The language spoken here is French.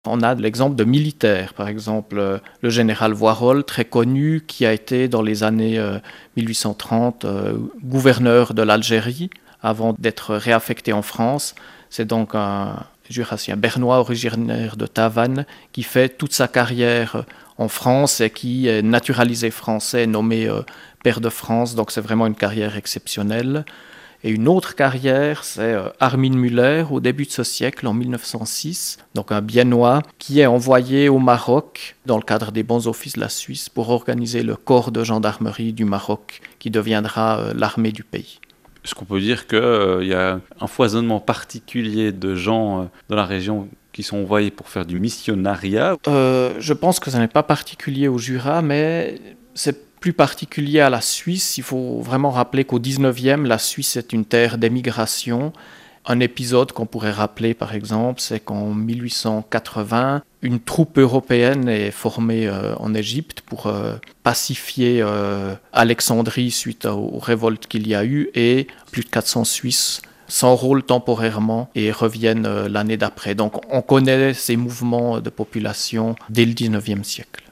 On a l'exemple de militaires, par exemple le général Voirol, très connu, qui a été dans les années 1830 gouverneur de l'Algérie avant d'être réaffecté en France. C'est donc un jurassien bernois originaire de Tavannes qui fait toute sa carrière en France et qui est naturalisé français, nommé pair de France. Donc c'est vraiment une carrière exceptionnelle. Et une autre carrière, c'est Armin Müller au début de ce siècle, en 1906, donc un Biennois qui est envoyé au Maroc dans le cadre des bons offices de la Suisse pour organiser le corps de gendarmerie du Maroc qui deviendra l'armée du pays. Est-ce qu'on peut dire qu'il y a un foisonnement particulier de gens dans la région qui sont envoyés pour faire du missionnariat? Je pense que ce n'est pas particulier au Jura, mais c'est plus particulier à la Suisse. Il faut vraiment rappeler qu'au 19e, la Suisse est une terre d'émigration. Un épisode qu'on pourrait rappeler, par exemple, c'est qu'en 1880, une troupe européenne est formée en Égypte pour pacifier Alexandrie suite aux révoltes qu'il y a eu, et plus de 400 Suisses s'enrôlent temporairement et reviennent l'année d'après. Donc on connaît ces mouvements de population dès le 19e siècle.